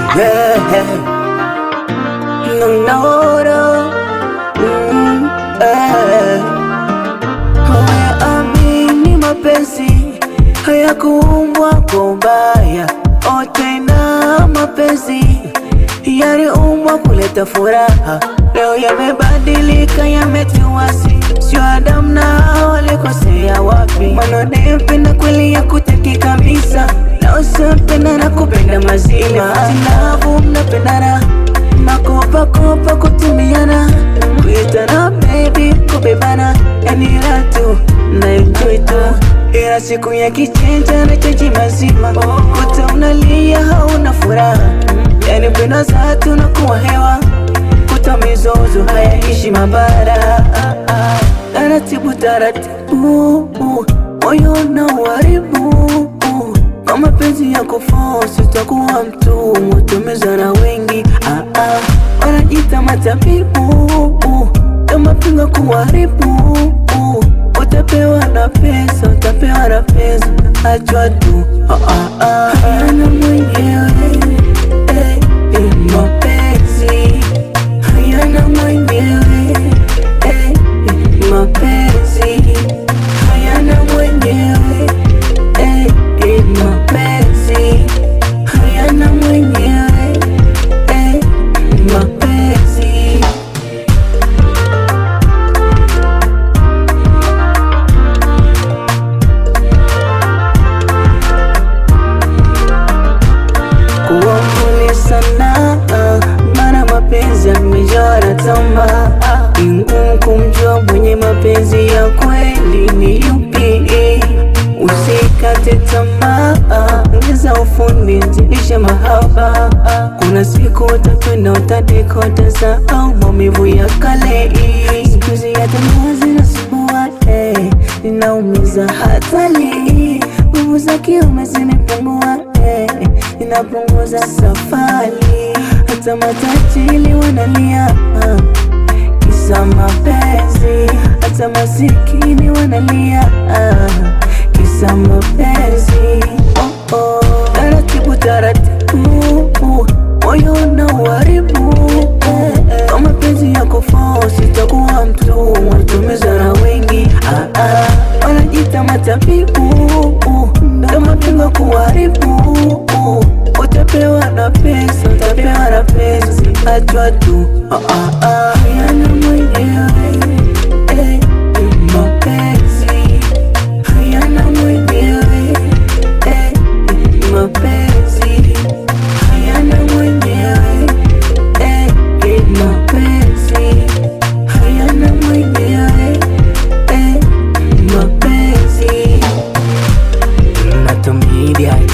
Yeah. No, no. Amini mapenzi hayakuumbwa kwa ubaya, tena mapenzi yaliumbwa kuleta furaha. Leo yamebadilika, yametiwasi, sio Adamu na Hawa walikosea wapi? Manonependa kweli ya kutaki kabisa, na usipenda na kupenda mazima. Silabu mnapendana, makopa kutumiana, kuitana baby, kubebana, yani ratu na enjoy tu. Ila siku ya kichenja na chanji mazima, kuta unalia hauna furaha, yani penda zatu na kuwa hewa, kuta mizozo hayaishi mabara. Taratibu moyo na uharibu, kwa mapenzi ya kuforce utakuwa mtumwa, utumezana wengi wanajita matabibu, kama pinga kuharibu. Utapewa na pesa, utapewa na pesa, achwa tu hayana mwenyewe mapenzi, hayana mwenyewe mapenzi, hayana mwenyewe mapenzi, hayana mwenyewe mapenzi. Kuwa mpole sana, maana mapenzi yamejaa na tamaa. Ni ngumu kumjua mwenye mapenzi ya kweli ni yupi. Usikate tamaa, ongeza ufundi, zidisha mahaba. Kuna siku utapenda, utadekota, sahau maumivu ya kale. Siku hizi ya tamaa zinasumbua, ninaumiza hatari. Nguvu za kiume zinipungua, inapunguza safari. Hata matajiri wanalia kisa mapenzi, hata masikini wanalia kisa mapenzi. Taratibu moyo na uharibu, kwa mapenzi ya kuforce utakuwa mtumwa, utumezana wengi wanajita matabibu, kama pinga kuharibu. Utapewa na pesa, utapewa na pesa, achwa tu hayana mwenyewe mapenzi, hayana mwenyewe mapenzi, hayana mwenyewe mapenzi, hayana mwenyewe mapenzi. Nato Media.